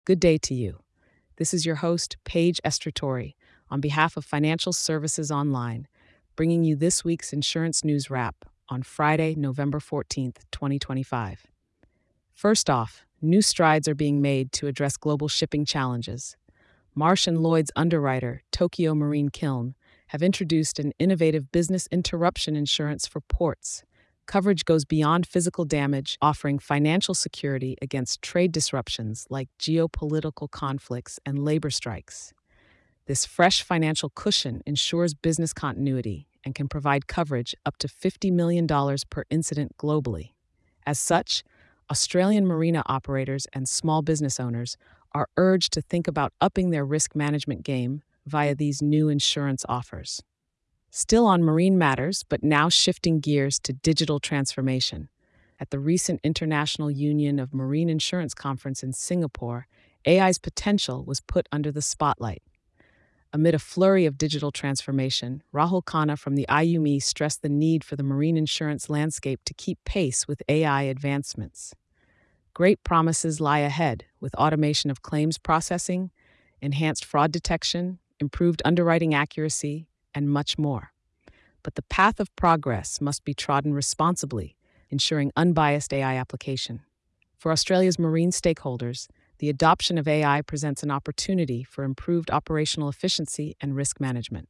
Good day to you. This is your host, Paige Estratori, on behalf of Financial Services Online, bringing you this week's insurance news wrap on Friday, November 14th, 2025. First off, new strides are being made to address global shipping challenges. Marsh & Lloyd's underwriter, Tokio Marine Kiln, have introduced an innovative business interruption insurance for ports. Coverage goes beyond physical damage, offering financial security against trade disruptions like geopolitical conflicts and labor strikes. This fresh financial cushion ensures business continuity and can provide coverage up to $50 million per incident globally. As such, Australian marina operators and small business owners are urged to think about upping their risk management game via these new insurance offers. Still on marine matters, but now shifting gears to digital transformation. At the recent International Union of Marine Insurance Conference in Singapore, AI's potential was put under the spotlight. Amid a flurry of digital transformation, Rahul Khanna from the IUME stressed the need for the marine insurance landscape to keep pace with AI advancements. Great promises lie ahead with automation of claims processing, enhanced fraud detection, improved underwriting accuracy, and much more. But the path of progress must be trodden responsibly, ensuring unbiased AI application. For Australia's marine stakeholders, the adoption of AI presents an opportunity for improved operational efficiency and risk management.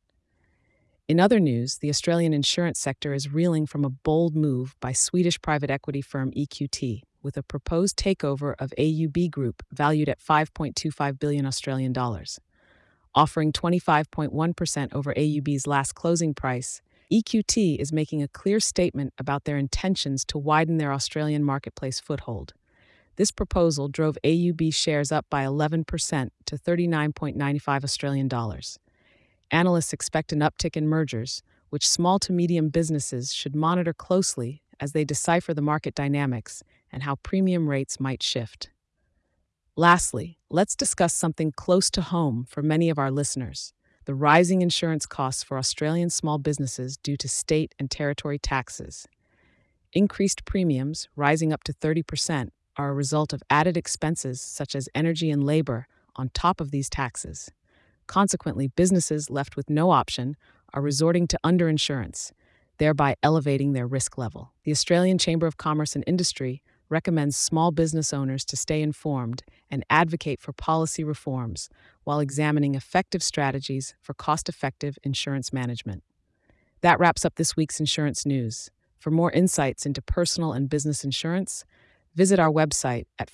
In other news, the Australian insurance sector is reeling from a bold move by Swedish private equity firm EQT, with a proposed takeover of AUB Group valued at 5.25 billion Australian dollars. Offering 25.1% over AUB's last closing price, EQT is making a clear statement about their intentions to widen their Australian marketplace foothold. This proposal drove AUB shares up by 11% to 39.95 Australian dollars. Analysts expect an uptick in mergers, which small to medium businesses should monitor closely as they decipher the market dynamics and how premium rates might shift. Lastly, let's discuss something close to home for many of our listeners: the rising insurance costs for Australian small businesses due to state and territory taxes. Increased premiums, rising up to 30%, are a result of added expenses such as energy and labor on top of these taxes. Consequently, businesses left with no option are resorting to underinsurance, thereby elevating their risk level. The Australian Chamber of Commerce and Industry recommends small business owners to stay informed and advocate for policy reforms while examining effective strategies for cost-effective insurance management. That wraps up this week's insurance news. For more insights into personal and business insurance, visit our website at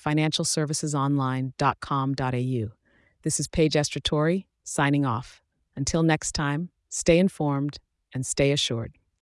financialservicesonline.com.au. This is Paige Estratori, signing off. Until next time, stay informed and stay assured.